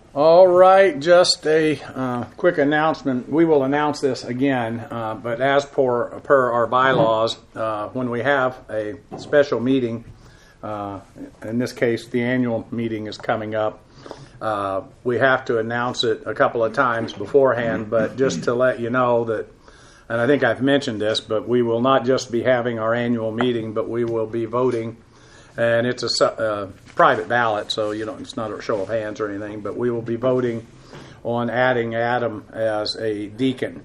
All right, just a quick announcement. We will announce this again, but as per our bylaws, when we have a special meeting, in this case the annual meeting is coming up, we have to announce it a couple of times beforehand, but just to let you know that, and I think I've mentioned this, but we will not just be having our annual meeting, but we will be voting. And it's a private ballot, so it's not a show of hands or anything, but we will be voting on adding Adam as a deacon.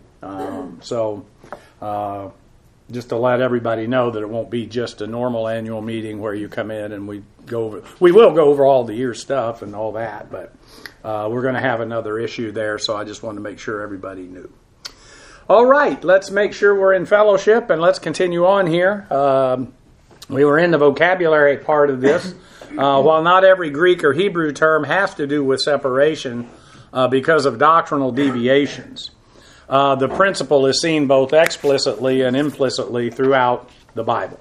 Just to let everybody know that it won't be just a normal annual meeting where you come in and we will go over all the year's stuff and all that, but we're going to have another issue there, so I just wanted to make sure everybody knew. All right, let's make sure we're in fellowship, and let's continue on here. We were in the vocabulary part of this. While not every Greek or Hebrew term has to do with separation because of doctrinal deviations, the principle is seen both explicitly and implicitly throughout the Bible.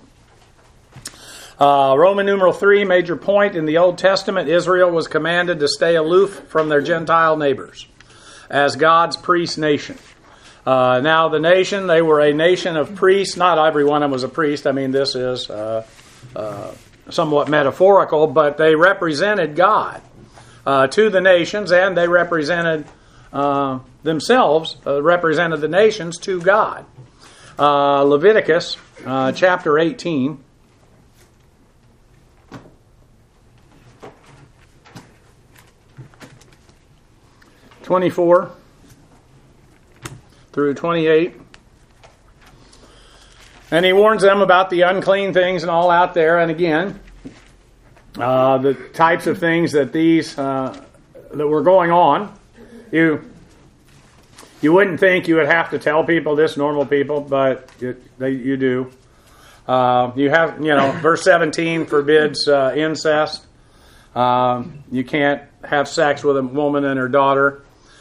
Roman numeral 3, major point. In the Old Testament, Israel was commanded to stay aloof from their Gentile neighbors as God's priest nation. Now the nation, they were a nation of priests. Not every one of them was a priest. I mean, this is somewhat metaphorical, but they represented God to the nations, and they represented themselves, represented the nations to God. Leviticus chapter 18. (24) through 28. And he warns them about the unclean things and all out there. And again, the types of things that that were going on. You wouldn't think you would have to tell people this, normal people, but you do. You have, verse 17 forbids incest. You can't have sex with a woman and her daughter.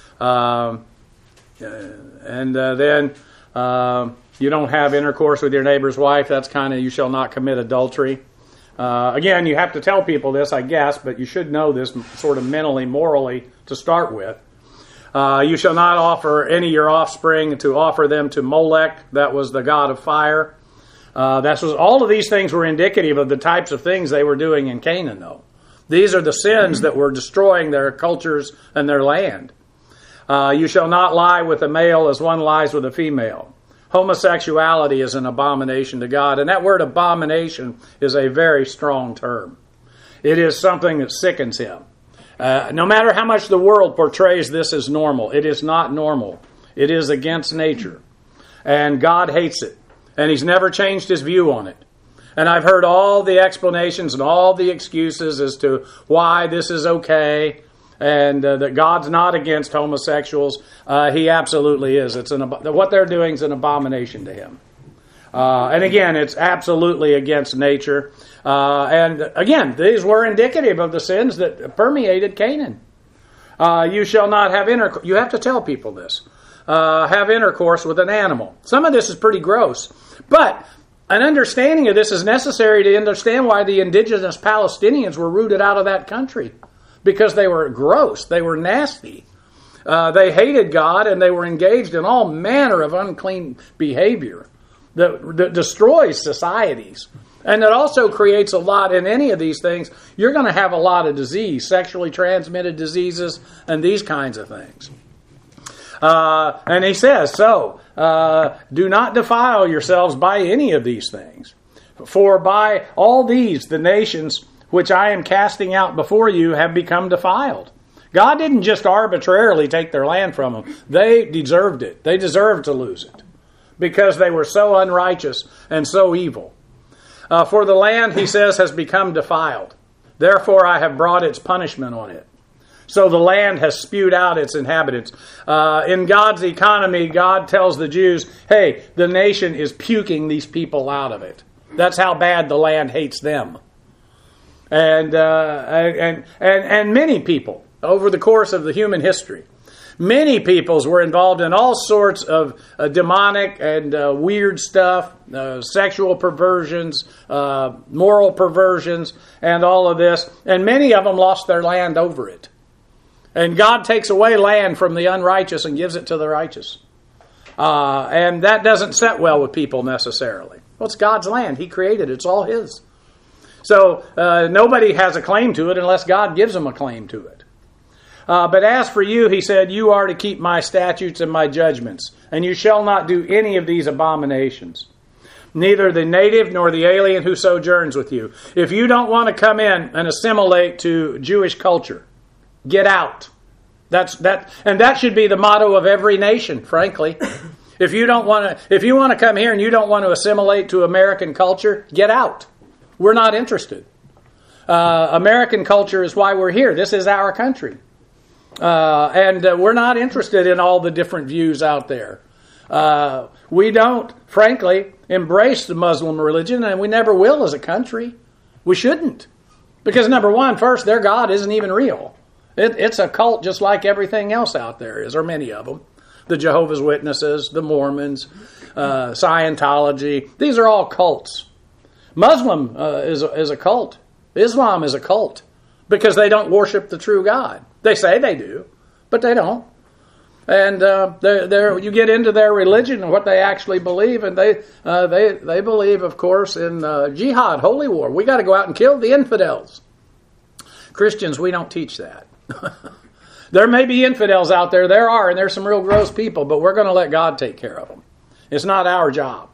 And then you don't have intercourse with your neighbor's wife. That's kind of, you shall not commit adultery. Again, you have to tell people this, I guess, but you should know this sort of mentally, morally to start with. You shall not offer any of your offspring to offer them to Molech. That was the god of fire. All of these things were indicative of the types of things they were doing in Canaan, though. These are the sins that were destroying their cultures and their land. You shall not lie with a male as one lies with a female. Homosexuality is an abomination to God. And that word abomination is a very strong term. It is something that sickens him. No matter how much the world portrays this as normal, it is not normal. It is against nature. And God hates it. And He's never changed His view on it. And I've heard all the explanations and all the excuses as to why this is okay. And that God's not against homosexuals. He absolutely is. What they're doing is an abomination to Him. And again, it's absolutely against nature. And again, these were indicative of the sins that permeated Canaan. You shall not have intercourse. You have to tell people this. Have intercourse with an animal. Some of this is pretty gross. But an understanding of this is necessary to understand why the indigenous Palestinians were rooted out of that country. Because they were gross, they were nasty. They hated God, and they were engaged in all manner of unclean behavior that destroys societies. And it also creates a lot, in any of these things, you're going to have a lot of disease, sexually transmitted diseases, and these kinds of things. And he says, do not defile yourselves by any of these things. For by all these, the nations which I am casting out before you have become defiled. God didn't just arbitrarily take their land from them. They deserved it. They deserved to lose it because they were so unrighteous and so evil. For the land, he says, has become defiled. Therefore, I have brought its punishment on it. So the land has spewed out its inhabitants. In God's economy, God tells the Jews, hey, the nation is puking these people out of it. That's how bad the land hates them. And many people, over the course of the human history, many peoples were involved in all sorts of demonic and weird stuff, sexual perversions, moral perversions, and all of this. And many of them lost their land over it. And God takes away land from the unrighteous and gives it to the righteous. And that doesn't set well with people necessarily. Well, it's God's land. He created it. It's all His. So nobody has a claim to it unless God gives them a claim to it. But as for you, he said, you are to keep my statutes and my judgments, and you shall not do any of these abominations. Neither the native nor the alien who sojourns with you. If you don't want to come in and assimilate to Jewish culture, get out. And that should be the motto of every nation, frankly. If you want to come here and you don't want to assimilate to American culture, get out. We're not interested. American culture is why we're here. This is our country. And we're not interested in all the different views out there. We don't, frankly, embrace the Muslim religion, and we never will as a country. We shouldn't. Because number one, first, their God isn't even real. It's a cult just like everything else out there is, or many of them. The Jehovah's Witnesses, the Mormons, Scientology. These are all cults. Muslim is a cult. Islam is a cult because they don't worship the true God. They say they do, but they don't. And you get into their religion and what they actually believe, and they believe, of course, in jihad, holy war. We got to go out and kill the infidels. Christians, we don't teach that. There may be infidels out there. There are, and there's some real gross people, but we're going to let God take care of them. It's not our job.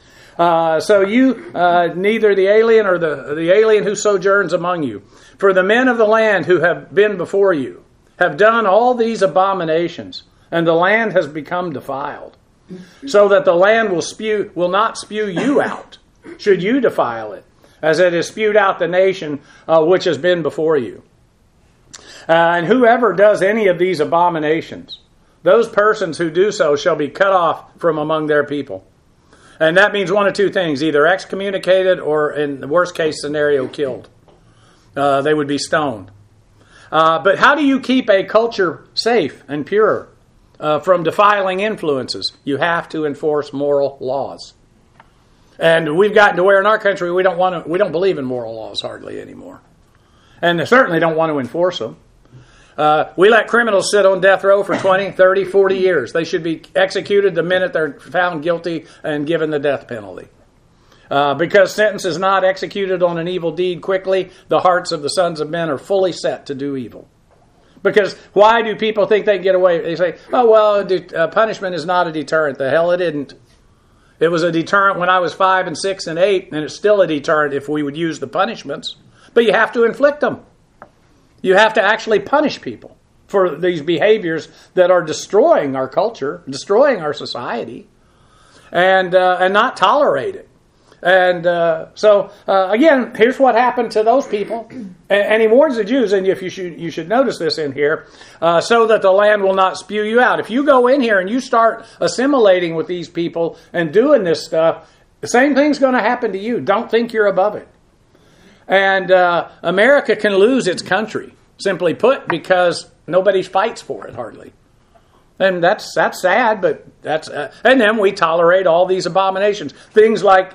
So you, neither the alien or the alien who sojourns among you, for the men of the land who have been before you, have done all these abominations, and the land has become defiled, so that the land will not spew you out, should you defile it, as it has spewed out the nation which has been before you. And whoever does any of these abominations, those persons who do so shall be cut off from among their people. And that means one of two things, either excommunicated or, in the worst case scenario, killed. They would be stoned. But how do you keep a culture safe and pure from defiling influences? You have to enforce moral laws. And we've gotten to where in our country we don't believe in moral laws hardly anymore. And they certainly don't want to enforce them. We let criminals sit on death row for 20, 30, 40 years. They should be executed the minute they're found guilty and given the death penalty. Because sentence is not executed on an evil deed quickly, the hearts of the sons of men are fully set to do evil. Because why do people think they can get away? They say, oh, well, punishment is not a deterrent. The hell it isn't. It was a deterrent when I was 5 and 6 and 8, and it's still a deterrent if we would use the punishments. But you have to inflict them. You have to actually punish people for these behaviors that are destroying our culture, destroying our society, and not tolerate it. And so again, here's what happened to those people. And he warns the Jews, and if you should notice this in here, so that the land will not spew you out. If you go in here and you start assimilating with these people and doing this stuff, the same thing's going to happen to you. Don't think you're above it. And America can lose its country, simply put, because nobody fights for it hardly. And that's sad, but and then we tolerate all these abominations. Things like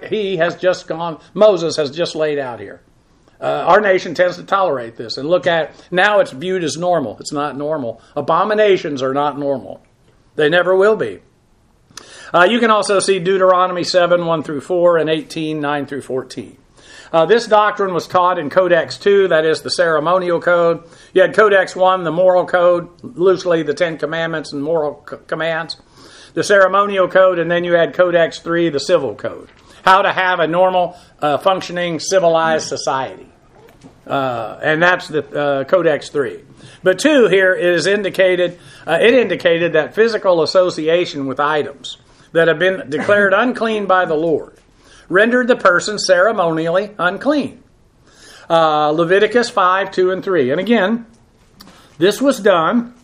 Moses has just laid out here. Our nation tends to tolerate this and look at, now it's viewed as normal. It's not normal. Abominations are not normal. They never will be. You can also see Deuteronomy 7, 1 through 4 and 18, 9 through 14. This doctrine was taught in Codex 2, that is the ceremonial code. You had Codex 1, the moral code, loosely the Ten Commandments and moral commands. The ceremonial code, and then you had Codex 3, the civil code. How to have a normal, functioning, civilized society. And that's the Codex 3. But 2 here is indicated that physical association with items that have been declared unclean by the Lord rendered the person ceremonially unclean. Leviticus 5, 2 and 3. And again, this was done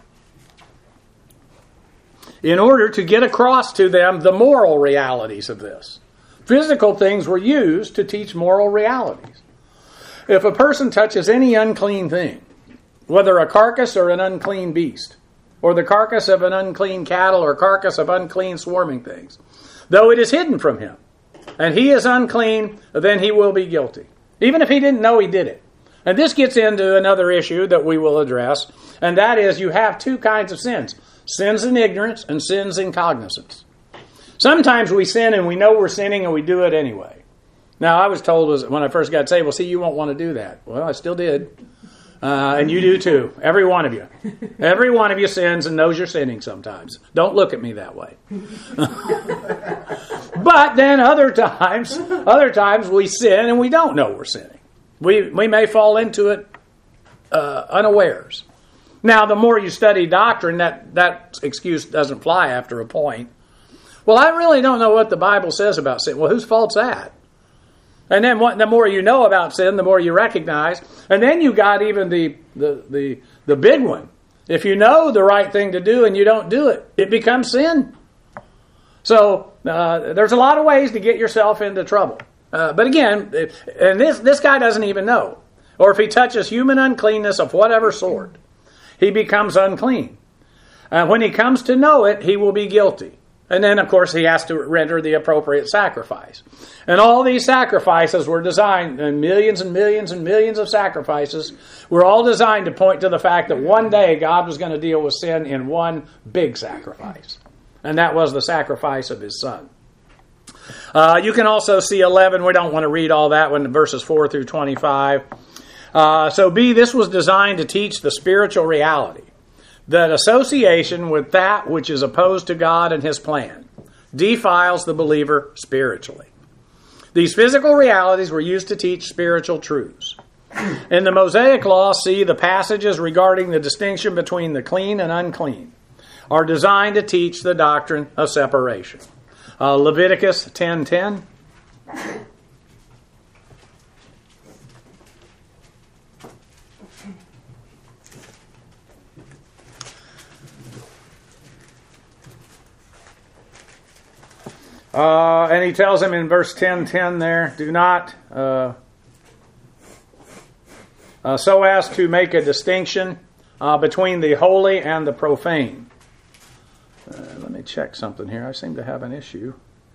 in order to get across to them the moral realities of this. Physical things were used to teach moral realities. If a person touches any unclean thing, whether a carcass or an unclean beast, or the carcass of an unclean cattle or carcass of unclean swarming things, though it is hidden from him, and he is unclean, then he will be guilty. Even if he didn't know he did it. And this gets into another issue that we will address, and that is you have two kinds of sins. Sins in ignorance and sins in cognizance. Sometimes we sin and we know we're sinning and we do it anyway. Now, I was told when I first got saved, well, see, you won't want to do that. Well, I still did. And you do too. Every one of you. Every one of you sins and knows you're sinning sometimes. Don't look at me that way. But then other times we sin and we don't know we're sinning. We may fall into it unawares. Now, the more you study doctrine, that excuse doesn't fly after a point. Well, I really don't know what the Bible says about sin. Well, whose fault's that? And then the more you know about sin, the more you recognize. And then you got even the big one. If you know the right thing to do and you don't do it, it becomes sin. So there's a lot of ways to get yourself into trouble. But again, and this guy doesn't even know. Or if he touches human uncleanness of whatever sort, he becomes unclean. When he comes to know it, he will be guilty. And then, of course, he has to render the appropriate sacrifice. And all these sacrifices were designed, and millions and millions and millions of sacrifices were all designed to point to the fact that one day God was going to deal with sin in one big sacrifice. And that was the sacrifice of His Son. You can also see 11. We don't want to read all that one, verses 4 through 25. So B, this was designed to teach the spiritual reality, that association with that which is opposed to God and His plan defiles the believer spiritually. These physical realities were used to teach spiritual truths. In the Mosaic Law, see the passages regarding the distinction between the clean and unclean are designed to teach the doctrine of separation. Leviticus 10:10. And he tells him in verse 10:10 there, do not, so as to make a distinction between the holy and the profane. Let me check something here. I seem to have an issue.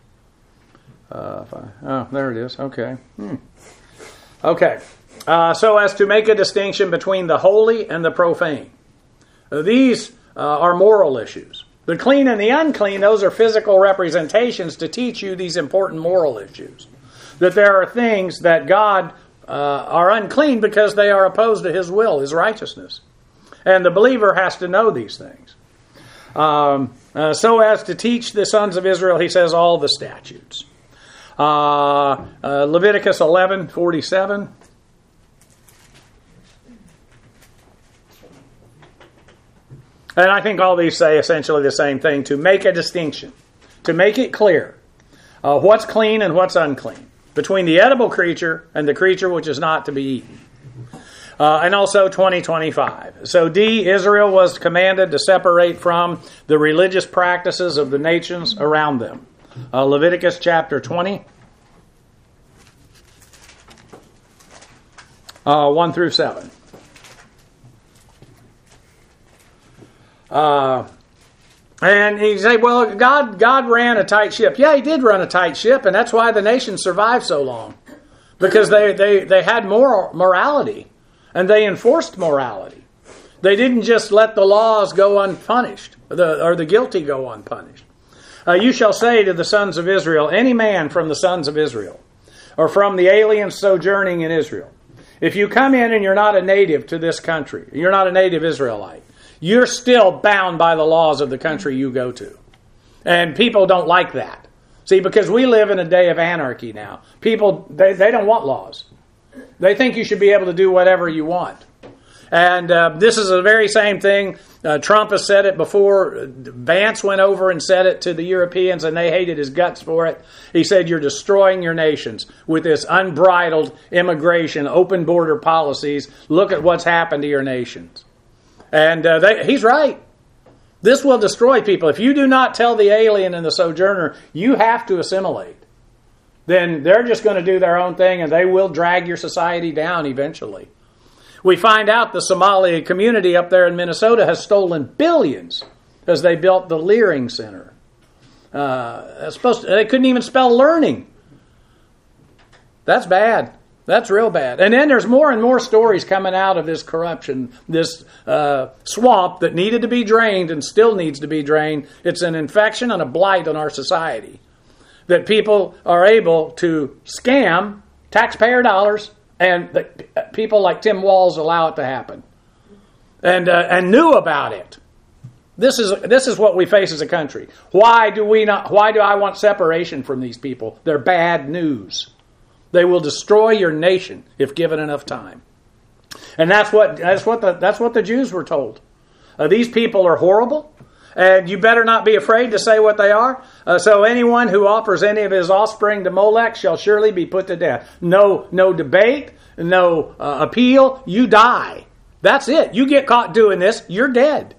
There it is. Okay. Okay. So as to make a distinction between the holy and the profane. These are moral issues. The clean and the unclean, those are physical representations to teach you these important moral issues. That there are things that God are unclean because they are opposed to His will, His righteousness. And the believer has to know these things. So as to teach the sons of Israel, he says, all the statutes. Leviticus 11:47. And I think all these say essentially the same thing, to make a distinction, to make it clear what's clean and what's unclean, between the edible creature and the creature which is not to be eaten. And also 20:25. So D, Israel was commanded to separate from the religious practices of the nations around them. Leviticus chapter 20, 1 through 7. And you say, well, God ran a tight ship. Yeah, He did run a tight ship, and that's why the nation survived so long. Because they had morality, and they enforced morality. They didn't just let the laws go unpunished, or the guilty go unpunished. You shall say to the sons of Israel, any man from the sons of Israel, or from the aliens sojourning in Israel, if you come in and you're not a native to this country, you're not a native Israelite, you're still bound by the laws of the country you go to. And people don't like that. See, because we live in a day of anarchy now. People, they don't want laws. They think you should be able to do whatever you want. And this is the very same thing. Trump has said it before. Vance went over and said it to the Europeans, and they hated his guts for it. He said, you're destroying your nations with this unbridled immigration, open border policies. Look at what's happened to your nations. And he's right. This will destroy people. If you do not tell the alien and the sojourner, you have to assimilate, then they're just going to do their own thing, and they will drag your society down eventually. We find out the Somali community up there in Minnesota has stolen billions as they built the Leering Center. They couldn't even spell learning. That's bad. That's real bad. And then there's more and more stories coming out of this corruption, this swamp that needed to be drained and still needs to be drained. It's an infection and a blight on our society. That people are able to scam taxpayer dollars, and people like Tim Walz allow it to happen. And knew about it. This is what we face as a country. Why do I want separation from these people? They're bad news. They will destroy your nation if given enough time. And that's what the Jews were told. These people are horrible, and you better not be afraid to say what they are. So anyone who offers any of his offspring to Molech shall surely be put to death. No debate, no appeal. You die. That's it. You get caught doing this, you're dead.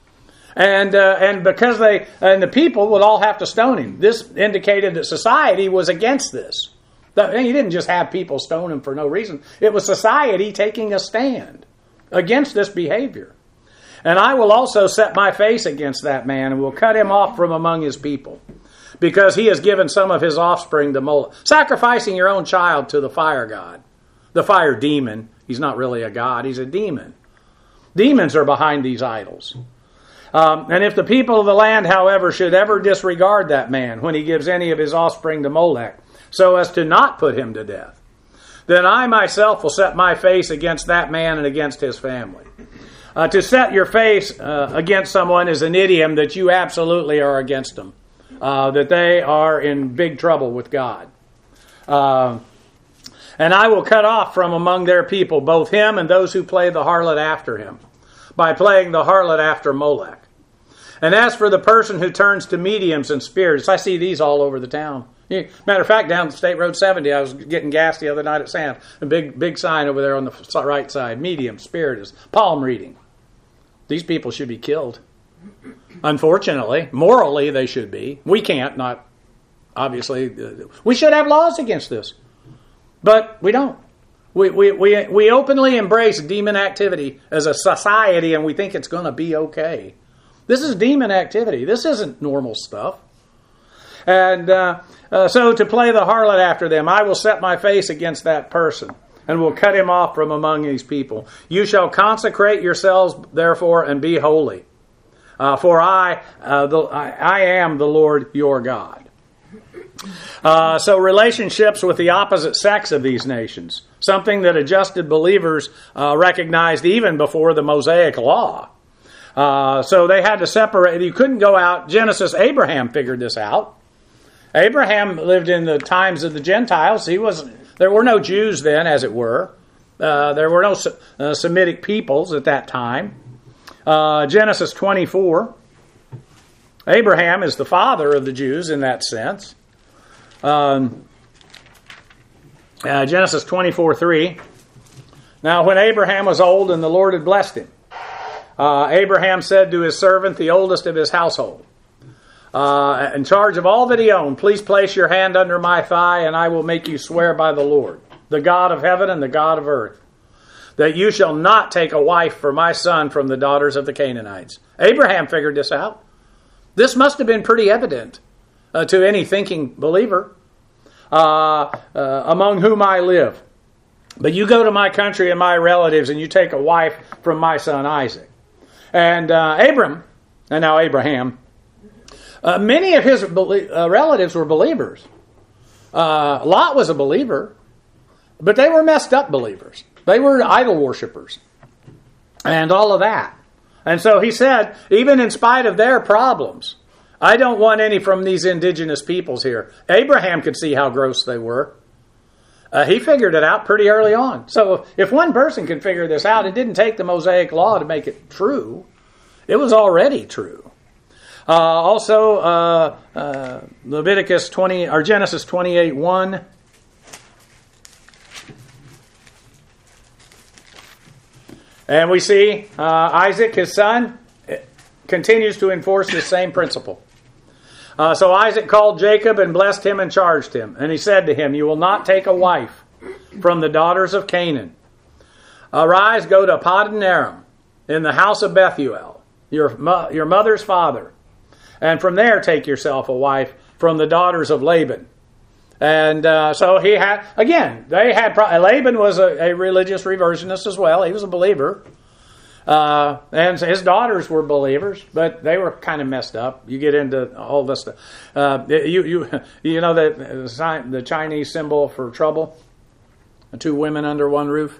And because the people would all have to stone him. This indicated that society was against this. He didn't just have people stone him for no reason. It was society taking a stand against this behavior. And I will also set my face against that man and will cut him off from among his people, because he has given some of his offspring to Moloch. Sacrificing your own child to the fire god, the fire demon. He's not really a god, he's a demon. Demons are behind these idols. And if the people of the land, however, should ever disregard that man when he gives any of his offspring to Molech, so as to not put him to death, then I myself will set my face against that man and against his family. To set your face against someone is an idiom that you absolutely are against them, that they are in big trouble with God. And I will cut off from among their people both him and those who play the harlot after him, by playing the harlot after Molech. And as for the person who turns to mediums and spirits, I see these all over the town. Matter of fact, down State Road 70, I was getting gas the other night at Sam's. A big sign over there on the right side. Medium, spiritist, palm reading. These people should be killed. Unfortunately, morally they should be. We can't, not obviously. We should have laws against this. But we don't. We openly embrace demon activity as a society, and we think it's going to be okay. This is demon activity. This isn't normal stuff. And so to play the harlot after them, I will set my face against that person and will cut him off from among these people. You shall consecrate yourselves, therefore, and be holy. For I am the Lord your God. So relationships with the opposite sex of these nations, something that adjusted believers recognized even before the Mosaic Law. So they had to separate. You couldn't go out. Abraham figured this out. Abraham lived in the times of the Gentiles. There were no Jews then, as it were. There were no Semitic peoples at that time. Genesis 24. Abraham is the father of the Jews in that sense. Genesis 24:3. Now when Abraham was old and the Lord had blessed him, Abraham said to his servant, the oldest of his household, in charge of all that he owned, please place your hand under my thigh, and I will make you swear by the Lord, the God of heaven and the God of earth, that you shall not take a wife for my son from the daughters of the Canaanites. Abraham figured this out. This must have been pretty evident to any thinking believer, among whom I live. But you go to my country and my relatives, and you take a wife from my son Isaac. And Abraham, many of his relatives were believers. Lot was a believer, but they were messed up believers. They were idol worshippers and all of that. And so he said, even in spite of their problems, I don't want any from these indigenous peoples here. Abraham could see how gross they were. He figured it out pretty early on. So if one person can figure this out, it didn't take the Mosaic Law to make it true. It was already true. Leviticus 20 or Genesis 28:1. And we see Isaac, his son, continues to enforce this same principle. So Isaac called Jacob and blessed him and charged him. And he said to him, you will not take a wife from the daughters of Canaan. Arise, go to Paddan Aram in the house of Bethuel, your mother's father. And from there take yourself a wife from the daughters of Laban. And so he had, again, Laban was a religious reversionist as well. He was a believer. And his daughters were believers, but they were kind of messed up. You get into all this stuff. You know the Chinese symbol for trouble? Two women under one roof?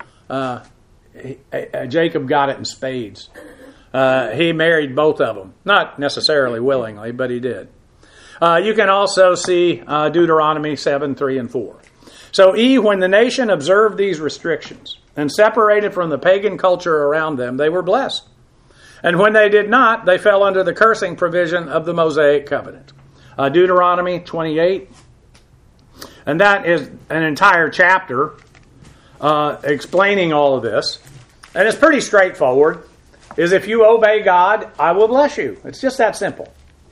Jacob got it in spades. He married both of them. Not necessarily willingly, but he did. You can also see Deuteronomy 7, 3, and 4. So when the nation observed these restrictions and separated from the pagan culture around them, they were blessed. And when they did not, they fell under the cursing provision of the Mosaic covenant. Deuteronomy 28. And that is an entire chapter explaining all of this. And it's pretty straightforward. Is if you obey God, I will bless you. It's just that simple.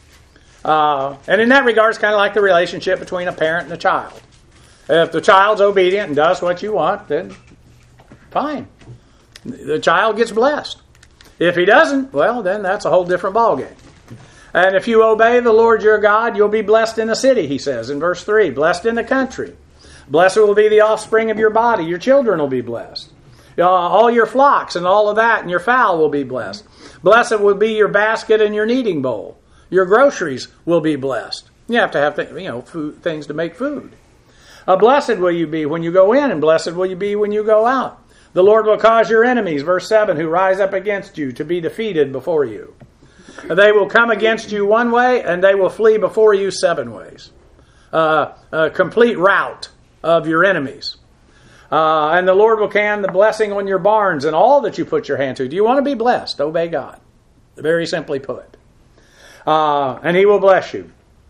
And in that regard, it's kind of like the relationship between a parent and a child. If the child's obedient and does what you want, then fine. The child gets blessed. If he doesn't, well, then that's a whole different ballgame. And if you obey the Lord your God, you'll be blessed in the city, he says in verse 3. Blessed in the country. Blessed will be the offspring of your body. Your children will be blessed. All your flocks and all of that and your fowl will be blessed. Blessed will be your basket and your kneading bowl. Your groceries will be blessed. You have to have things to make food. Blessed will you be when you go in, and blessed will you be when you go out. The Lord will cause your enemies, verse 7, who rise up against you to be defeated before you. They will come against you one way, and they will flee before you 7 ways. A complete rout of your enemies. And the Lord will can the blessing on your barns and all that you put your hand to. Do you want to be blessed? Obey God. Very simply put. And he will bless you.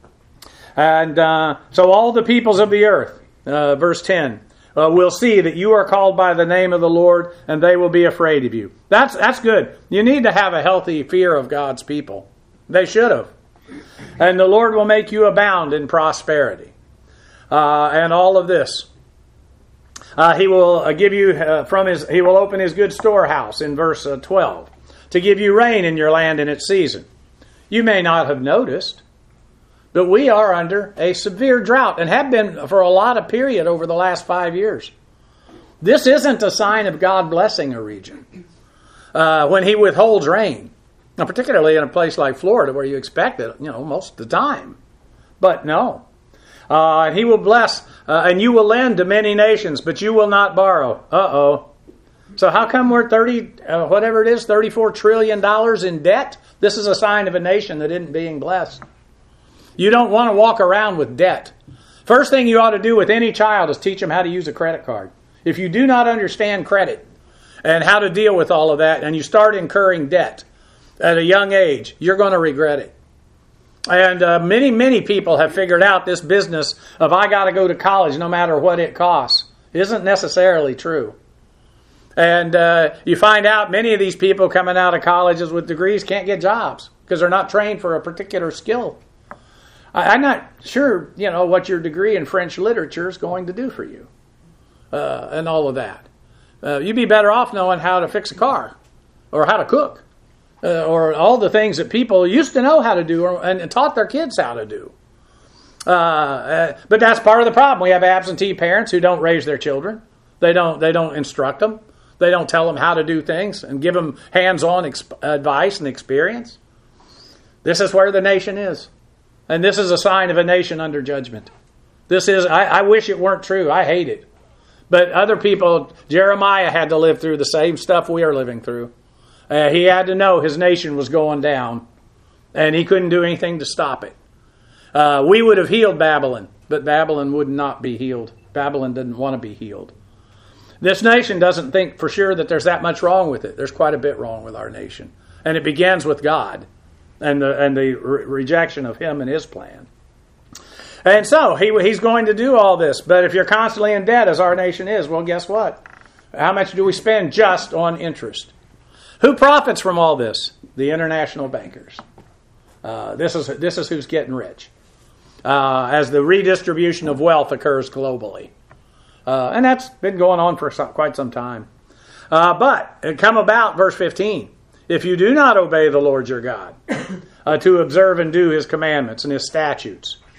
And so all the peoples of the earth, verse 10, will see that you are called by the name of the Lord, and they will be afraid of you. That's good. You need to have a healthy fear of God's people. They should have. And the Lord will make you abound in prosperity. And all of this. He will give you he will open his good storehouse in verse 12 to give you rain in your land in its season. You may not have noticed, but we are under a severe drought and have been for a lot of period over the last 5 years. This isn't a sign of God blessing a region when he withholds rain. Now, particularly in a place like Florida where you expect it, most of the time. But no. And he will bless, and you will lend to many nations, but you will not borrow. Uh-oh. So how come we're $34 trillion in debt? This is a sign of a nation that isn't being blessed. You don't want to walk around with debt. First thing you ought to do with any child is teach them how to use a credit card. If you do not understand credit and how to deal with all of that, and you start incurring debt at a young age, you're going to regret it. And many, many people have figured out this business of I got to go to college no matter what it costs. It isn't necessarily true. And you find out many of these people coming out of colleges with degrees can't get jobs because they're not trained for a particular skill. I'm not sure, what your degree in French literature is going to do for you and all of that. You'd be better off knowing how to fix a car or how to cook. Or all the things that people used to know how to do and taught their kids how to do. But that's part of the problem. We have absentee parents who don't raise their children. They don't instruct them. They don't tell them how to do things and give them hands-on advice and experience. This is where the nation is. And this is a sign of a nation under judgment. I wish it weren't true. I hate it. But other people, Jeremiah had to live through the same stuff we are living through. He had to know his nation was going down, and he couldn't do anything to stop it. We would have healed Babylon, but Babylon would not be healed. Babylon didn't want to be healed. This nation doesn't think for sure that there's that much wrong with it. There's quite a bit wrong with our nation. And it begins with God and the rejection of him and his plan. And so he's going to do all this. But if you're constantly in debt, as our nation is, well, guess what? How much do we spend just on interest? Who profits from all this? The international bankers. This is who's getting rich as the redistribution of wealth occurs globally. And that's been going on for quite some time. But it come about, verse 15, if you do not obey the Lord your God to observe and do his commandments and his statutes,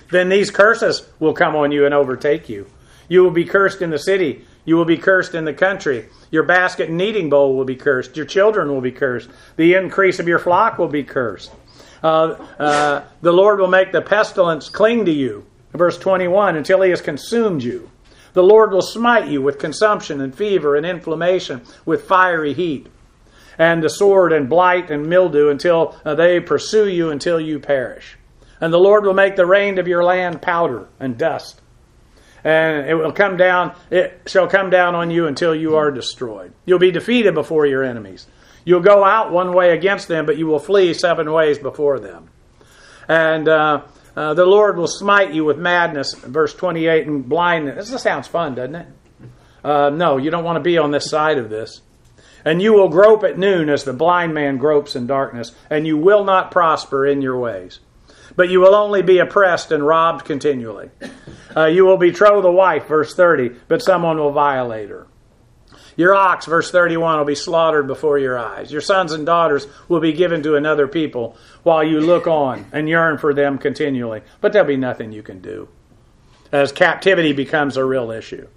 then these curses will come on you and overtake you. You will be cursed in the city. You will be cursed in the country. Your basket and kneading bowl will be cursed. Your children will be cursed. The increase of your flock will be cursed. The Lord will make the pestilence cling to you. Verse 21, until he has consumed you. The Lord will smite you with consumption and fever and inflammation, with fiery heat, and the sword and blight and mildew until they pursue you until you perish. And the Lord will make the rain of your land powder and dust. And it shall come down on you until you are destroyed. You'll be defeated before your enemies. You'll go out one way against them, but you will flee 7 ways before them. And the Lord will smite you with madness, verse 28, and blindness. This sounds fun, doesn't it? No, you don't want to be on this side of this. And you will grope at noon as the blind man gropes in darkness, and you will not prosper in your ways. But you will only be oppressed and robbed continually. You will betroth a wife, verse 30, but someone will violate her. Your ox, verse 31, will be slaughtered before your eyes. Your sons and daughters will be given to another people while you look on and yearn for them continually. But there'll be nothing you can do as captivity becomes a real issue.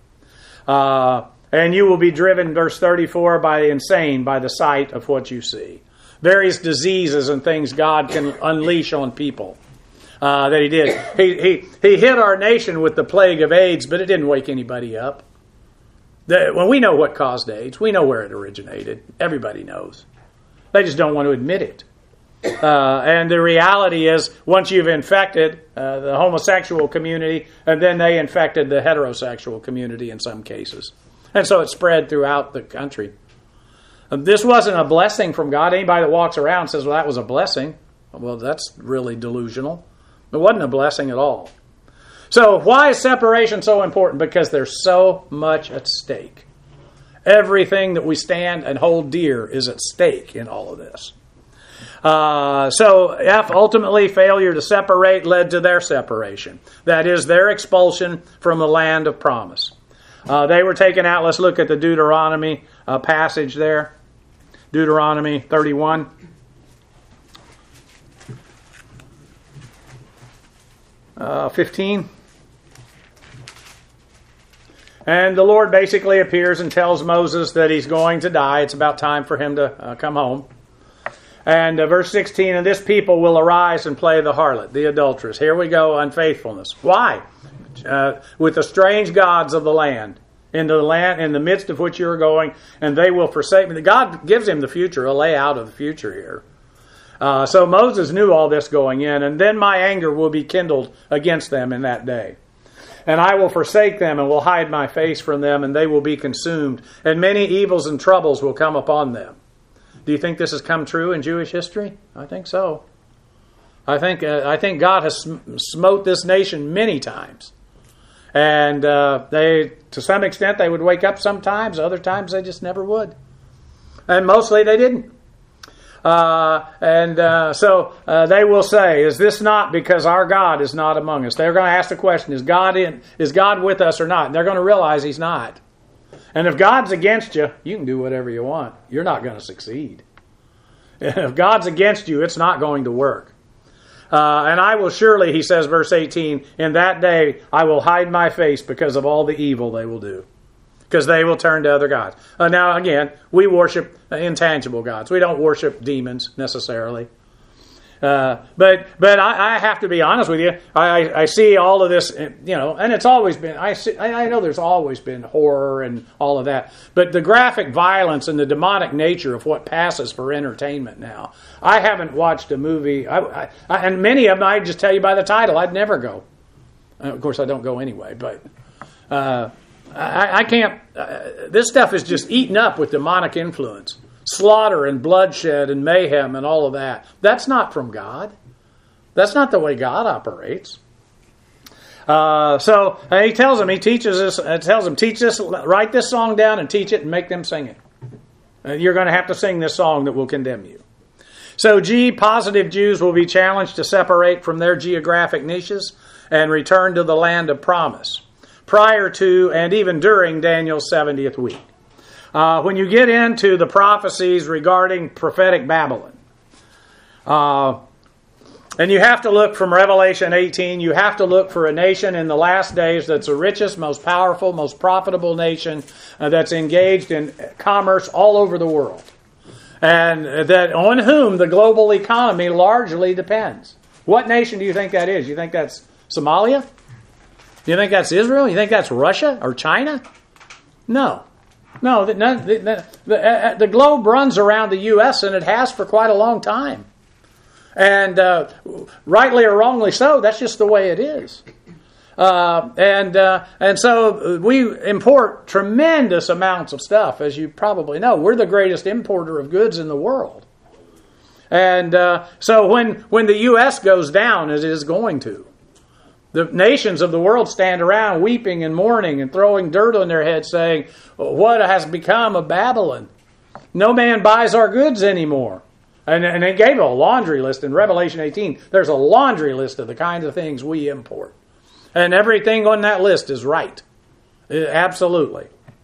And you will be driven, verse 34, by insane by the sight of what you see. Various diseases and things God can unleash on people. That he did. He hit our nation with the plague of AIDS, but it didn't wake anybody up. Well, we know what caused AIDS. We know where it originated. Everybody knows. They just don't want to admit it. And the reality is, once you've infected the homosexual community, and then they infected the heterosexual community in some cases. And so it spread throughout the country. This wasn't a blessing from God. Anybody that walks around says, well, that was a blessing. Well, that's really delusional. It wasn't a blessing at all. So why is separation so important? Because there's so much at stake. Everything that we stand and hold dear is at stake in all of this. So ultimately failure to separate led to their separation. That is their expulsion from the land of promise. They were taken out. Let's look at the Deuteronomy passage there. Deuteronomy 31. Uh, 15. And the Lord basically appears and tells Moses that he's going to die. It's about time for him to come home. And verse 16, and this people will arise and play the harlot, the adulteress. Here we go, unfaithfulness. Why? With the strange gods of the land, in the midst of which you are going, and they will forsake me. God gives him the future, a layout of the future here. So Moses knew all this going in, and then my anger will be kindled against them in that day. And I will forsake them and will hide my face from them, and they will be consumed, and many evils and troubles will come upon them. Do you think this has come true in Jewish history? I think so. I think God has smote this nation many times. And to some extent, they would wake up sometimes. Other times, they just never would. And mostly, they didn't. So they will say, is this not because our God is not among us? They're going to ask the question, is God with us or not? And they're going to realize he's not. And if God's against you, you can do whatever you want. You're not going to succeed. If God's against you, it's not going to work. And I will surely, he says, verse 18, in that day I will hide my face because of all the evil they will do. Because they will turn to other gods. Now, again, we worship intangible gods. We don't worship demons necessarily. But I have to be honest with you. I see all of this, and it's always been. I know there's always been horror and all of that. But the graphic violence and the demonic nature of what passes for entertainment now. I haven't watched a movie, and many of them I just tell you by the title. I'd never go. Of course, I don't go anyway. But I can't. This stuff is just eaten up with demonic influence. Slaughter and bloodshed and mayhem and all of that. That's not from God. That's not the way God operates. So he tells them, teach this, write this song down and teach it and make them sing it. You're going to have to sing this song that will condemn you. So positive Jews will be challenged to separate from their geographic niches and return to the land of promise prior to and even during Daniel's 70th week. When you get into the prophecies regarding prophetic Babylon, And you have to look from Revelation 18, you have to look for a nation in the last days that's the richest, most powerful, most profitable nation that's engaged in commerce all over the world. And that on whom the global economy largely depends. What nation do you think that is? You think that's Somalia? You think that's Israel? You think that's Russia or China? No. No, the globe runs around the U.S. and it has for quite a long time. And rightly or wrongly so, that's just the way it is. And so we import tremendous amounts of stuff, as you probably know. We're the greatest importer of goods in the world. And so when the U.S. goes down, as it is going to, the nations of the world stand around weeping and mourning and throwing dirt on their heads saying, what has become of Babylon? No man buys our goods anymore. And they gave a laundry list in Revelation 18. There's a laundry list of the kinds of things we import. And everything on that list is right. Absolutely.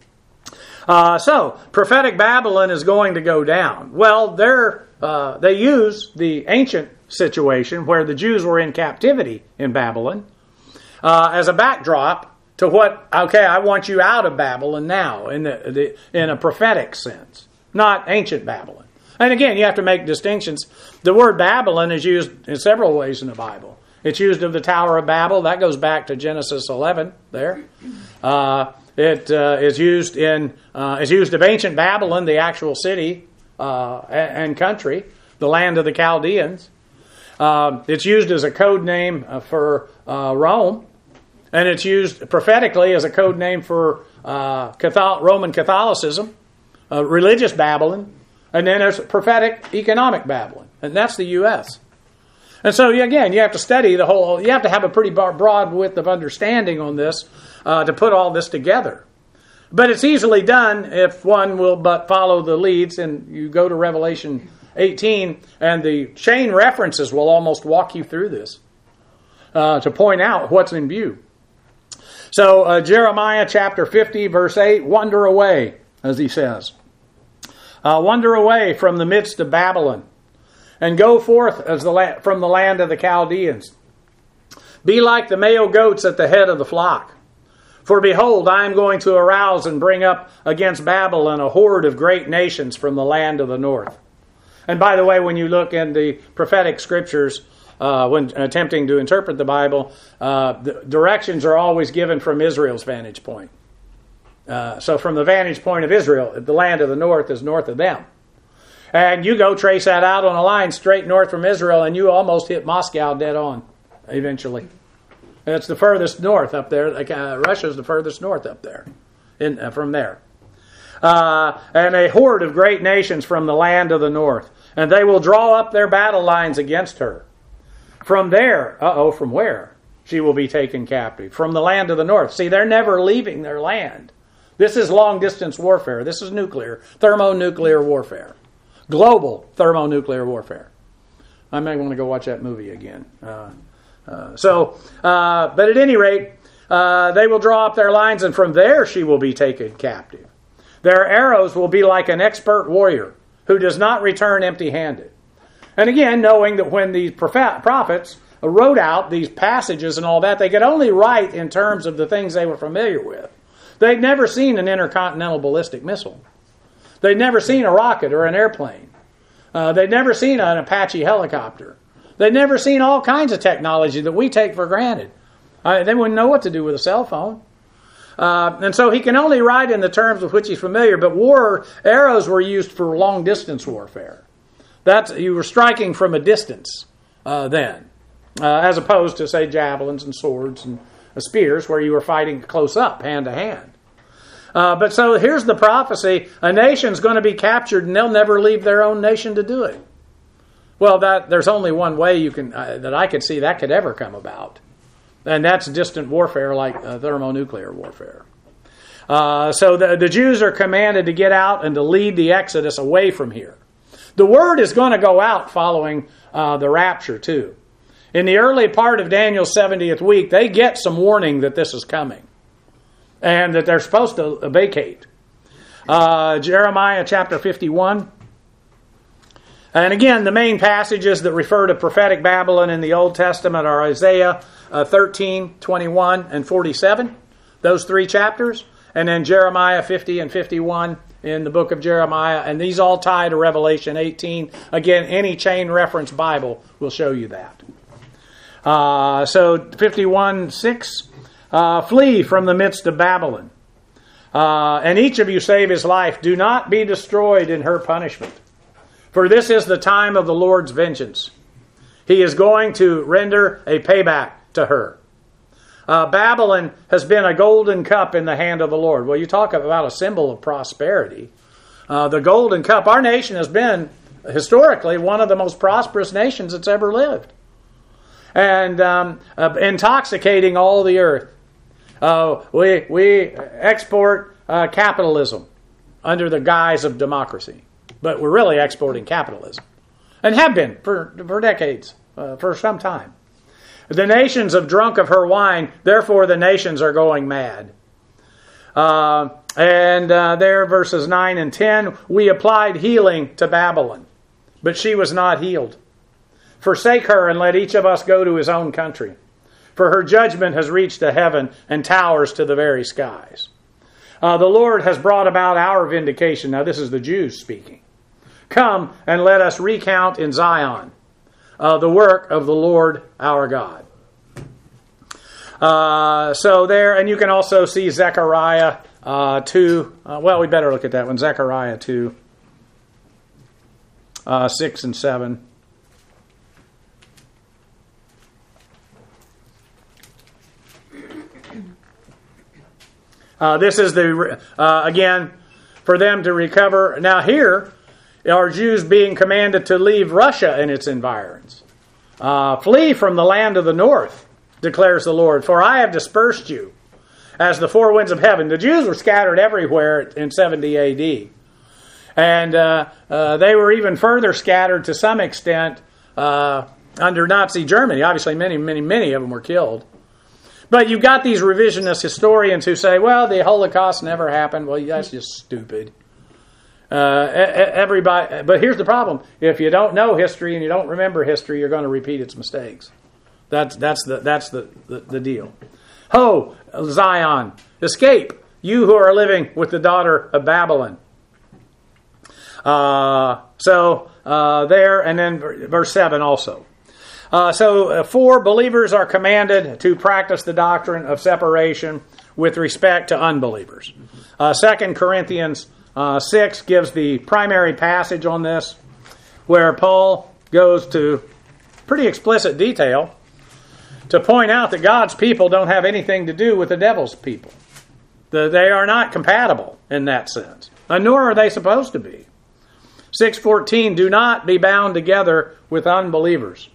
So, prophetic Babylon is going to go down. Well, they use the ancient situation where the Jews were in captivity in Babylon as a backdrop to what, okay, I want you out of Babylon now in a prophetic sense, not ancient Babylon. And again, you have to make distinctions. The word Babylon is used in several ways in the Bible. It's used of the Tower of Babel. That goes back to Genesis 11 there. It is used of ancient Babylon, the actual city and country, the land of the Chaldeans. It's used as a code name for Rome. And it's used prophetically as a code name for Roman Catholicism, religious Babylon. And then there's prophetic economic Babylon. And that's the U.S. And so, again, you have to study you have to have a pretty broad width of understanding on this to put all this together. But it's easily done if one will but follow the leads, and you go to Revelation 18, and the chain references will almost walk you through this to point out what's in view. So, Jeremiah chapter 50, verse 8, wander away, as he says. Wander away from the midst of Babylon, and go forth from the land of the Chaldeans. Be like the male goats at the head of the flock. For behold, I am going to arouse and bring up against Babylon a horde of great nations from the land of the north. And by the way, when you look in the prophetic scriptures, when attempting to interpret the Bible, the directions are always given from Israel's vantage point. So from the vantage point of Israel, the land of the north is north of them. And you go trace that out on a line straight north from Israel, and you almost hit Moscow dead on, eventually. And it's the furthest north up there. Russia's the furthest north up there, from there. And a horde of great nations from the land of the north. And they will draw up their battle lines against her. From there, from where? She will be taken captive. From the land of the north. See, they're never leaving their land. This is long-distance warfare. This is thermonuclear warfare. Global thermonuclear warfare. I may want to go watch that movie again. But at any rate, they will draw up their lines, and from there she will be taken captive. Their arrows will be like an expert warrior who does not return empty-handed. And again, knowing that when these prophets wrote out these passages and all that, they could only write in terms of the things they were familiar with. They'd never seen an intercontinental ballistic missile. They'd never seen a rocket or an airplane. They'd never seen an Apache helicopter. They'd never seen all kinds of technology that we take for granted. They wouldn't know what to do with a cell phone. And so he can only write in the terms with which he's familiar, but arrows were used for long-distance warfare. You were striking from a distance then, as opposed to, say, javelins and swords and spears, where you were fighting close up, hand to hand. But so here's the prophecy. A nation's going to be captured, and they'll never leave their own nation to do it. Well, there's only one way that I could see that could ever come about. And that's distant warfare like thermonuclear warfare. So the Jews are commanded to get out and to lead the Exodus away from here. The word is going to go out following the rapture too. In the early part of Daniel's 70th week, they get some warning that this is coming. And that they're supposed to vacate. Jeremiah chapter 51. And again, the main passages that refer to prophetic Babylon in the Old Testament are Isaiah 13, 21, and 47, those 3 chapters, and then Jeremiah 50 and 51 in the book of Jeremiah, and these all tie to Revelation 18. Again, any chain reference Bible will show you that. So 51:6, flee from the midst of Babylon. And each of you save his life. Do not be destroyed in her punishment. For this is the time of the Lord's vengeance. He is going to render a payback to her. Babylon has been a golden cup in the hand of the Lord. Well, you talk about a symbol of prosperity. The golden cup. Our nation has been, historically, one of the most prosperous nations that's ever lived. And intoxicating all the earth. We export capitalism under the guise of democracy. But we're really exporting capitalism. And have been for decades, for some time. The nations have drunk of her wine, therefore the nations are going mad. There, verses 9 and 10, we applied healing to Babylon, but she was not healed. Forsake her and let each of us go to his own country. For her judgment has reached to heaven and towers to the very skies. The Lord has brought about our vindication. Now this is the Jews speaking. Come and let us recount in Zion the work of the Lord our God. So there, and you can also see Zechariah 2. We better look at that one. Zechariah 2, 6 and 7. This is again, for them to recover. Now here are Jews being commanded to leave Russia and its environs. Flee from the land of the north, declares the Lord, for I have dispersed you as the four winds of heaven. The Jews were scattered everywhere in 70 A.D. And they were even further scattered to some extent under Nazi Germany. Obviously, many of them were killed. But you've got these revisionist historians who say, well, the Holocaust never happened. Well, that's just stupid. Everybody, but here's the problem. If you don't know history and you don't remember history, you're going to repeat its mistakes. That's the deal. Ho, Zion, escape, you who are living with the daughter of Babylon. There, and then verse 7 also. For believers are commanded to practice the doctrine of separation with respect to unbelievers. 2 Corinthians 6 gives the primary passage on this, where Paul goes to pretty explicit detail to point out that God's people don't have anything to do with the devil's people. They are not compatible in that sense, nor are they supposed to be. 6:14, do not be bound together with unbelievers.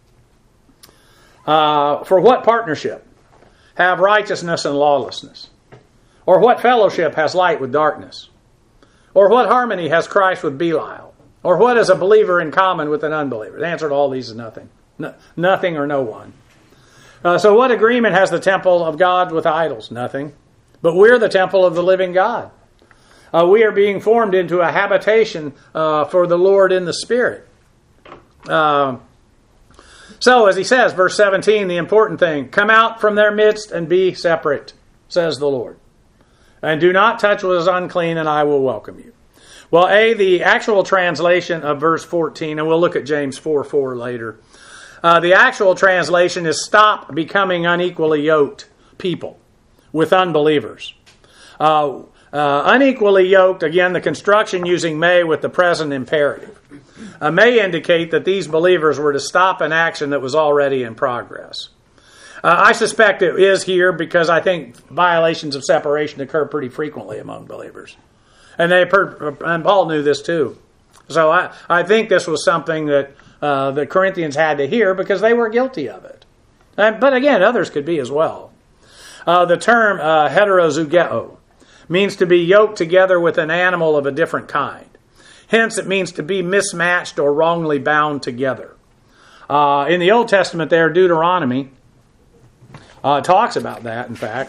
For what partnership have righteousness and lawlessness? Or what fellowship has light with darkness? Or what harmony has Christ with Belial? Or what is a believer in common with an unbeliever? The answer to all these is nothing. Nothing or no one. So what agreement has the temple of God with idols? Nothing. But we're the temple of the living God. We are being formed into a habitation for the Lord in the Spirit. So, as he says, verse 17, the important thing, come out from their midst and be separate, says the Lord. And do not touch what is unclean, and I will welcome you. Well, the actual translation of verse 14, and we'll look at James 4:4 later. The actual translation is stop becoming unequally yoked people with unbelievers. Unequally yoked, again, the construction using may with the present imperative. May indicate that these believers were to stop an action that was already in progress. I suspect it is here because I think violations of separation occur pretty frequently among believers. And Paul knew this too. So I think this was something that the Corinthians had to hear because they were guilty of it. But again, others could be as well. The term heterozygeo means to be yoked together with an animal of a different kind. Hence, it means to be mismatched or wrongly bound together. In the Old Testament there, Deuteronomy talks about that, in fact.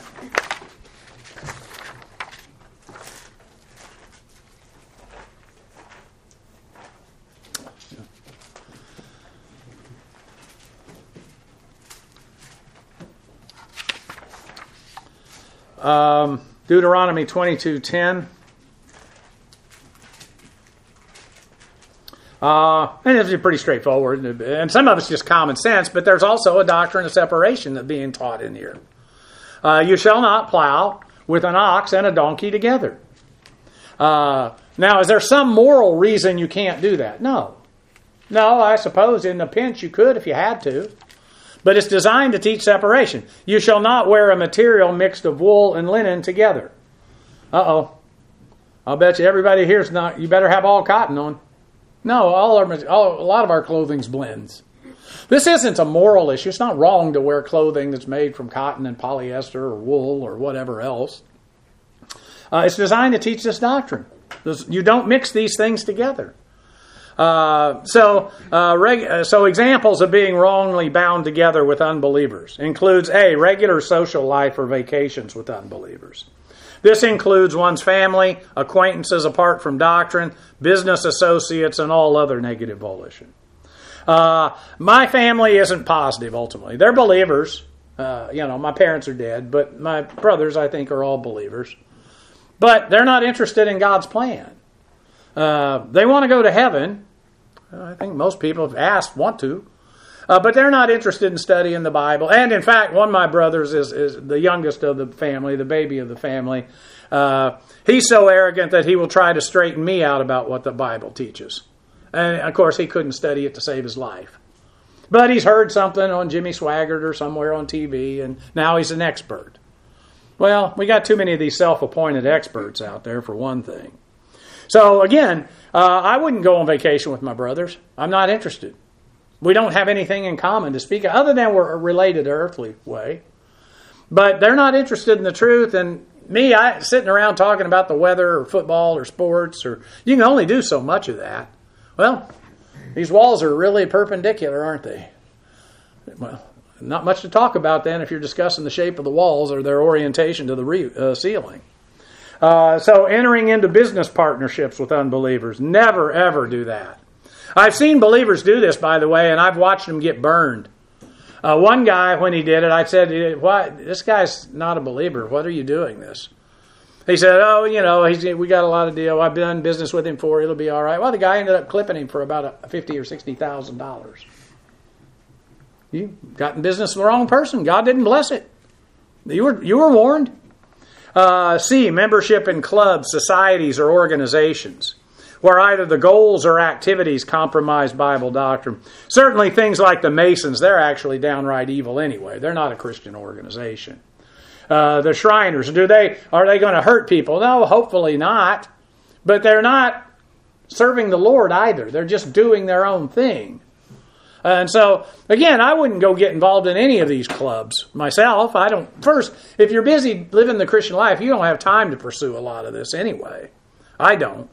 Deuteronomy 22:10. And it's pretty straightforward. And some of it's just common sense, but there's also a doctrine of separation that's being taught in here. You shall not plow with an ox and a donkey together. Now, is there some moral reason you can't do that? No. No, I suppose in a pinch you could if you had to. But it's designed to teach separation. You shall not wear a material mixed of wool and linen together. Uh-oh. I'll bet you everybody here's not, you better have all cotton on. No, a lot of our clothing's blends. This isn't a moral issue. It's not wrong to wear clothing that's made from cotton and polyester or wool or whatever else. It's designed to teach this doctrine. You don't mix these things together. So examples of being wrongly bound together with unbelievers includes A, regular social life or vacations with unbelievers. This includes one's family, acquaintances apart from doctrine, business associates, and all other negative volition. My family isn't positive, ultimately. They're believers. My parents are dead, but my brothers, I think, are all believers. But they're not interested in God's plan. They want to go to heaven. I think most people have asked, want to. But they're not interested in studying the Bible. And in fact, one of my brothers is the youngest of the family, the baby of the family. He's so arrogant that he will try to straighten me out about what the Bible teaches. And of course, he couldn't study it to save his life. But he's heard something on Jimmy Swaggart or somewhere on TV, and now he's an expert. Well, we got too many of these self-appointed experts out there, for one thing. So again, I wouldn't go on vacation with my brothers. I'm not interested. We don't have anything in common to speak of, other than we're related earthly way. But they're not interested in the truth, and me, sitting around talking about the weather or football or sports, or you can only do so much of that. Well, these walls are really perpendicular, aren't they? Well, not much to talk about then if you're discussing the shape of the walls or their orientation to the ceiling. So entering into business partnerships with unbelievers, never ever do that. I've seen believers do this, by the way, and I've watched them get burned. One guy, when he did it, I said, "Why? This guy's not a believer. What are you doing this?" He said, we got a lot of deal. I've done business with him for, it'll be all right. Well, the guy ended up clipping him for about $50,000 or $60,000. You got in business with the wrong person. God didn't bless it. You were warned. C, membership in clubs, societies, or organizations, where either the goals or activities compromise Bible doctrine. Certainly things like the Masons, they're actually downright evil anyway. They're not a Christian organization. The Shriners, are they going to hurt people? No, hopefully not. But they're not serving the Lord either. They're just doing their own thing. And so, again, I wouldn't go get involved in any of these clubs myself. First, if you're busy living the Christian life, you don't have time to pursue a lot of this anyway. I don't.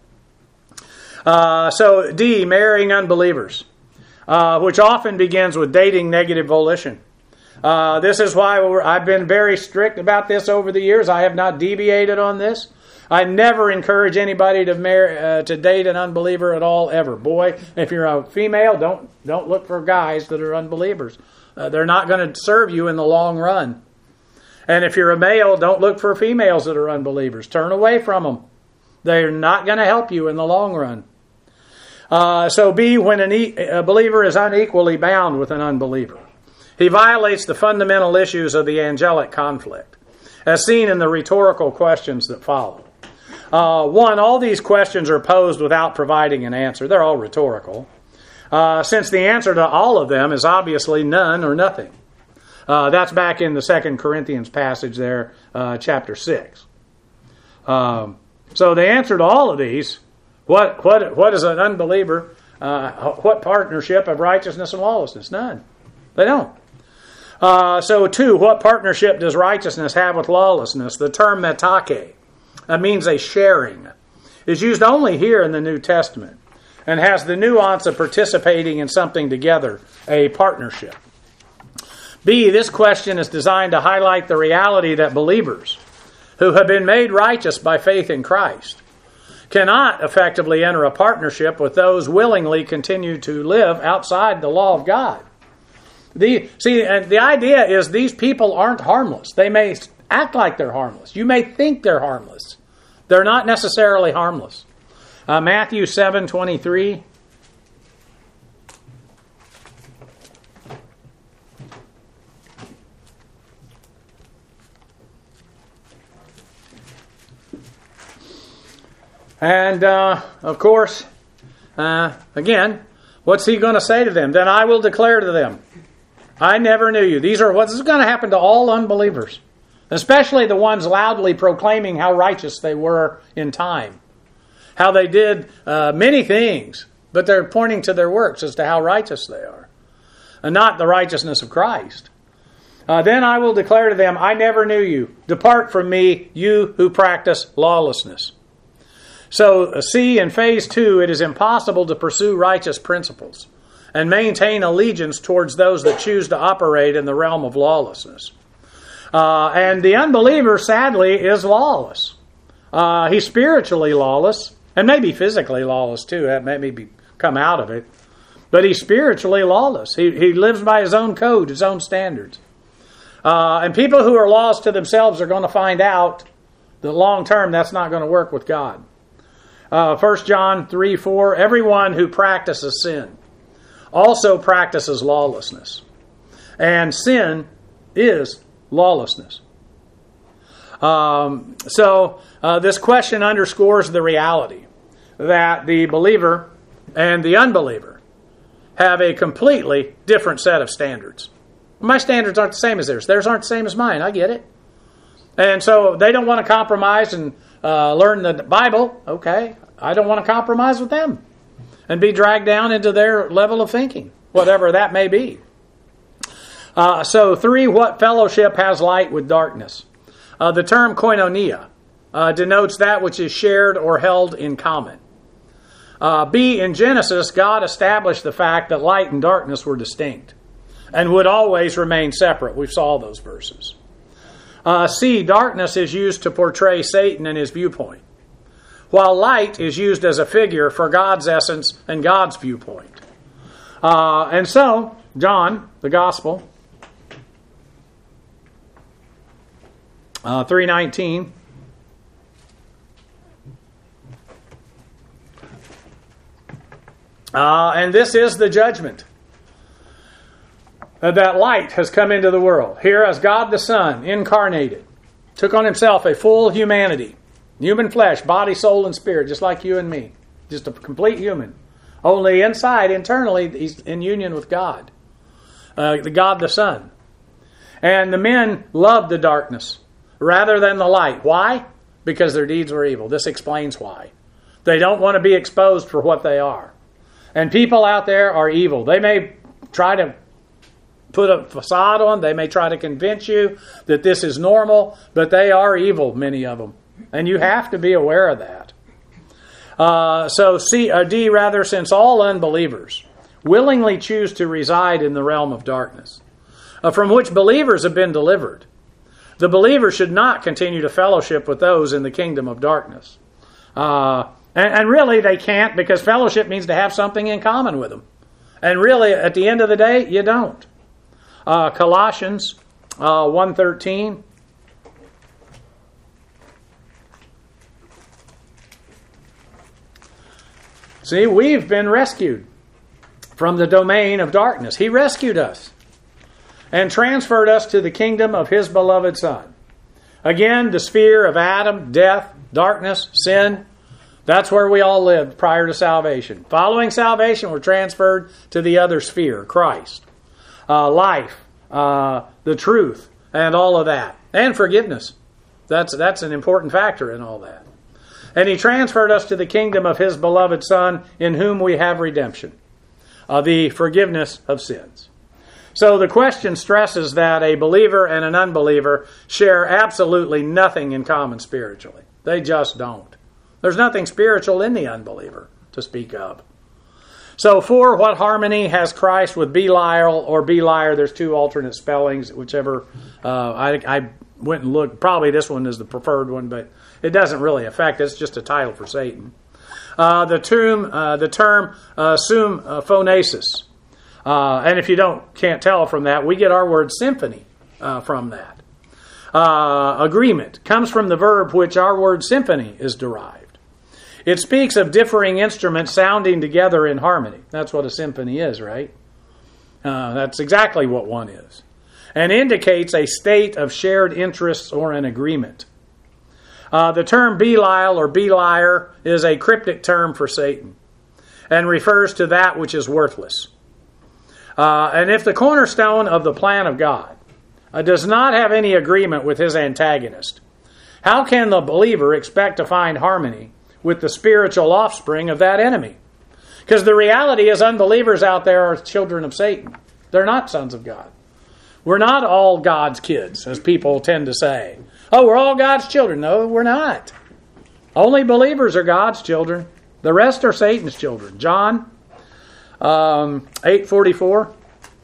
So, D, marrying unbelievers, which often begins with dating negative volition. This is why I've been very strict about this over the years. I have not deviated on this. I never encourage anybody to date an unbeliever at all, ever. Boy, if you're a female, don't look for guys that are unbelievers. They're not going to serve you in the long run. And if you're a male, don't look for females that are unbelievers. Turn away from them. They're not going to help you in the long run. So B, when a believer is unequally bound with an unbeliever, he violates the fundamental issues of the angelic conflict, as seen in the rhetorical questions that follow. One, all these questions are posed without providing an answer. They're all rhetorical, since the answer to all of them is obviously none or nothing. That's back in the 2 Corinthians passage there, chapter 6. So the answer to all of these, what is an unbeliever? What partnership of righteousness and lawlessness? None. They don't. So 2, what partnership does righteousness have with lawlessness? The term metake means a sharing. Is used only here in the New Testament and has the nuance of participating in something together, a partnership. B, this question is designed to highlight the reality that believers who have been made righteous by faith in Christ cannot effectively enter a partnership with those willingly continue to live outside the law of God. The idea is these people aren't harmless. They may act like they're harmless. You may think they're harmless. They're not necessarily harmless. Matthew 7:23. And, of course, again, what's he going to say to them? Then I will declare to them, I never knew you. This is going to happen to all unbelievers, especially the ones loudly proclaiming how righteous they were in time, how they did many things, but they're pointing to their works as to how righteous they are, and not the righteousness of Christ. Then I will declare to them, I never knew you. Depart from me, you who practice lawlessness. So, see, in phase 2, it is impossible to pursue righteous principles and maintain allegiance towards those that choose to operate in the realm of lawlessness. And the unbeliever, sadly, is lawless. He's spiritually lawless, and maybe physically lawless too. That maybe come out of it. But he's spiritually lawless. He lives by his own code, his own standards. And people who are lost to themselves are going to find out that long term that's not going to work with God. 1 John 3:4, everyone who practices sin also practices lawlessness. And sin is lawlessness. So this question underscores the reality that the believer and the unbeliever have a completely different set of standards. My standards aren't the same as theirs. Theirs aren't the same as mine. I get it. And so they don't want to compromise and learn the Bible. Okay, I don't want to compromise with them and be dragged down into their level of thinking, whatever that may be. So 3, what fellowship has light with darkness? The term koinonia denotes that which is shared or held in common. B, in Genesis, God established the fact that light and darkness were distinct and would always remain separate. We saw those verses. C, darkness is used to portray Satan and his viewpoint, while light is used as a figure for God's essence and God's viewpoint. And so, John, the Gospel, 3:19, and this is the judgment, that light has come into the world. Here, as God the Son, incarnated, took on himself a full humanity, human flesh, body, soul, and spirit, just like you and me. Just a complete human. Only inside, internally, he's in union with God. The God the Son. And the men loved the darkness rather than the light. Why? Because their deeds were evil. This explains why. They don't want to be exposed for what they are. And people out there are evil. They may try to put a facade on. They may try to convince you that this is normal, but they are evil, many of them. And you have to be aware of that. D, since all unbelievers willingly choose to reside in the realm of darkness, from which believers have been delivered, the believer should not continue to fellowship with those in the kingdom of darkness. And really they can't, because fellowship means to have something in common with them. And really, at the end of the day, you don't. Colossians 1:13. See, we've been rescued from the domain of darkness. He rescued us and transferred us to the kingdom of His beloved Son. Again, the sphere of Adam, death, darkness, sin, that's where we all lived prior to salvation. Following salvation, we're transferred to the other sphere, Christ. Life, the truth, and all of that. And forgiveness. That's an important factor in all that. And He transferred us to the kingdom of His beloved Son, in whom we have redemption, the forgiveness of sins. So the question stresses that a believer and an unbeliever share absolutely nothing in common spiritually. They just don't. There's nothing spiritual in the unbeliever to speak of. So 4, what harmony has Christ with Belial or Beliar? There's 2 alternate spellings, whichever. I went and looked. Probably this one is the preferred one, but it doesn't really affect it. It's just a title for Satan. The term symphonesis. And if you can't tell from that, we get our word symphony from that. Agreement comes from the verb which our word symphony is derived. It speaks of differing instruments sounding together in harmony. That's what a symphony is, right? That's exactly what one is. And indicates a state of shared interests or an agreement. The term Belial or Beliar is a cryptic term for Satan and refers to that which is worthless. And if the cornerstone of the plan of God does not have any agreement with his antagonist, how can the believer expect to find harmony with the spiritual offspring of that enemy? Because the reality is unbelievers out there are children of Satan. They're not sons of God. We're not all God's kids, as people tend to say. Oh, we're all God's children. No, we're not. Only believers are God's children. The rest are Satan's children. John 8:44.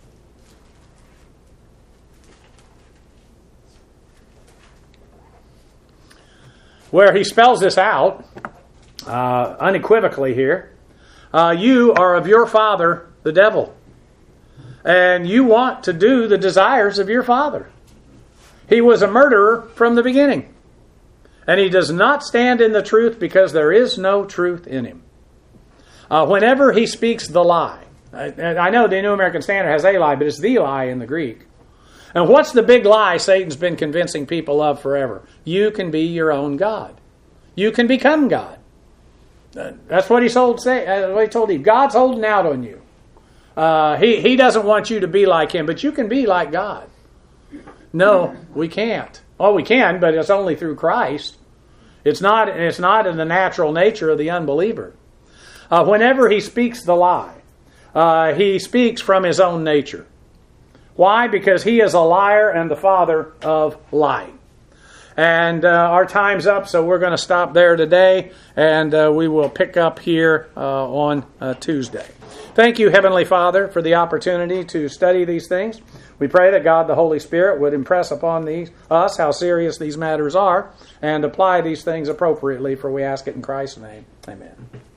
Where he spells this out unequivocally here. You are of your father, the devil, and you want to do the desires of your father. He was a murderer from the beginning, and he does not stand in the truth because there is no truth in him. Whenever he speaks the lie, I know the New American Standard has a lie, but it's the lie in the Greek. And what's the big lie Satan's been convincing people of forever? You can be your own God. You can become God. That's what he told Eve. God's holding out on you. He doesn't want you to be like him, but you can be like God. No, we can't. Oh, we can, but it's only through Christ. It's not in the natural nature of the unbeliever. Whenever he speaks the lie, he speaks from his own nature. Why? Because he is a liar and the father of lying. And our time's up, so we're going to stop there today, and we will pick up here on Tuesday. Thank you, Heavenly Father, for the opportunity to study these things. We pray that God the Holy Spirit would impress upon us how serious these matters are and apply these things appropriately, for we ask it in Christ's name. Amen.